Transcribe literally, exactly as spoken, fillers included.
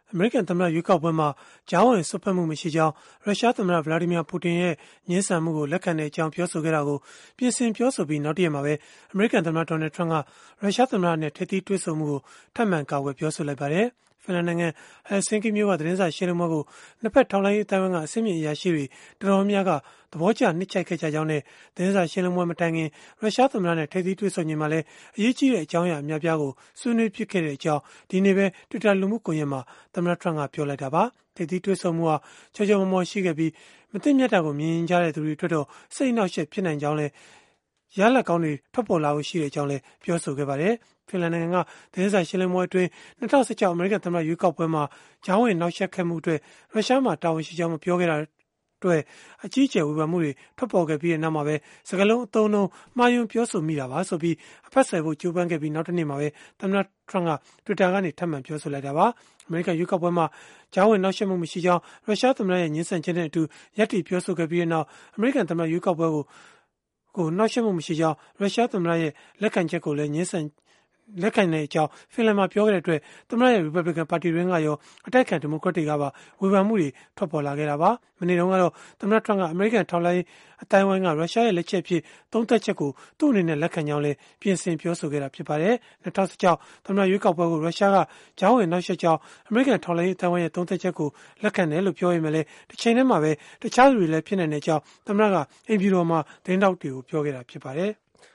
အမေရိကန်သမ္မတရွေးကောက်ပွဲမှာကြားဝင်စွက်ဖက်မှုမရှိကြောင်းရုရှားသမ္မတဗလာဒီမီယာပူတင်ရဲ့ညှင်းဆန်မှုကိုလက်ခံတဲ့အကြောင်းပြောဆိုခဲ့တာကိုပြင်ဆင်ပြောဆိုပြီးနောက်တရက်မှာပဲအမေရိကန်သမ္မတဒေါ်နယ်ထရန့်ကရုရှားသမ္မတနဲ့ထိပ်သီးတွေ့ဆုံမှုကိုထပ်မံကာကွယ်ပြောဆိုလိုက်ပါတယ်။ဖင်လန်နိုင်ငံဟယ်ဆင်ကီမြို့ကသတင်းစာရှင်းလင်းပွဲကိုနှစ်ဖက်ထောက်လှမ်းရေးအတိုင်းအဝန်ကအစိမ့်မြင့်အရာရှိတွေတော်တော်များများကသဘောကျနှစ်ချိုက်ခဲ့ကြကြောင်းနဲ့သတင်းစာရှင်းလင်းပွဲမတိုင်ခင်ရုရှားသမ္မတနဲ့ထိပ်သီးတွေ့ဆုံချိန်မှာလည်းအရေးကြီးတဲ့အကြောင်းအရာအများပြားကိုဆွေးနွေးဖြစ်ခဲ့တဲ့အကြောင်းဒီနေ့ပဲ Twitter လူမှုကွန်ရက်မှာသမ္မတထရန့်ကပြောလိုက်တာပါ။ထိပ်သီးတွေ့ဆုံမှုဟာချောချောမောမောရှိခဲ့ပြီးမသိမြတ်တာကိုမြင်ကြတဲ့သူတွေအတွက်တော့စိတ်နှောက်ယှက်ဖြစ်နိုင်ကြောင်းလည်းရလဒ်ကောင်းတွေထွက်ပေါ်လာဖို့ရှိတဲ့အကြောင်းလည်းပြောဆိုခဲ့ပါတယ်။ဖင်လန်နိုင်ငံကသတင်းစာရှင်းလင်းပွဲအတွင်း၂၀၁၆အမေရိကန်သမ္မတရွေးကောက်ပွဲမှာကြားဝင်နှောက်ယှက်ခဲ့မှုအတွက်ရုရှားမှာတာဝန်ရှိကြောင်းမပြောခဲ့တာအတွက်အကြီးအကျယ်ဝေဖန်မှုတွေထွက်ပေါ်ခဲ့ပြီးနောက်မှာပဲစကားလုံးအသုံးနှုန်းမှားယွင်းပြောဆိုမိတာပါဆိုပြီးအဖက်ဆယ်ဖို့ကြိုးပမ်းခဲ့ပြီးနောက်တစ်နေ့မှာပဲသမ္မတထရန့်က Twitter ကနေထပ်မံပြောဆိုလိုက်တာပါအမေရိကန်ရွေးကောက်ပွဲမှာကြားဝင်နှောက်ယှက်မှုမရှိကြောင်းရုရှားသမ္မတရဲ့ညှင်းဆန်ချက်နဲ့အတူရပ်တည်ပြောဆိုခဲ့ပြီးနောက်အမေရိကန်သမ္မတရွေးကောက်ပွဲကိုကိုနှောက်ယှက်မှုမရှိကြောင်းရုရှားသမ္မတရဲ့လက်ခံချက်ကိုလည်းညှင်းဆန်လက်ခံတဲ့အကြောင်းဖင်လန်မှာပြောခဲ့တဲ့အတွက်သမ္မတရဲ့ Republican ပါတီတွင်းကရောအတိုက်အခံဒီမိုကရက်တွေကပါဝေဖန်မှုတွေထွက်ပေါ်လာခဲ့တာပါမနေ့တုန်းကတော့သမ္မတထရန့်ကအမေရိကန်ထောက်လှမ်းရေးအတိုင်းအဝိုင်းကရုရှားရဲ့လက်ချက်ဖြစ်သုံးသက်ချက်ကိုသူ့အနေနဲ့လက်ခံကြောင်းလည်းပြင်ဆင်ပြောဆိုခဲ့တာဖြစ်ပါတယ်၂၀၁၆သမ္မတရွေးကောက်ပွဲကိုရုရှားကကြားဝင်နှောက်ယှက်ကြောင်းအမေရိကန်ထောက်လှမ်းရေးအတိုင်းအဝိုင်းရဲ့သုံးသက်ချက်ကိုလက်ခံတယ်လို့ပြောရမယ်လေတစ်ချိန်တည်းမှာပဲတခြားသူတွေလည်းဖြစ်နိုင်တဲ့အကြောင်းသမ္မတကအိမ်ဖြူတော်မှာသတင်းတောက်တွေကိုပြောခဲ့တာဖြစ်ပါတယ်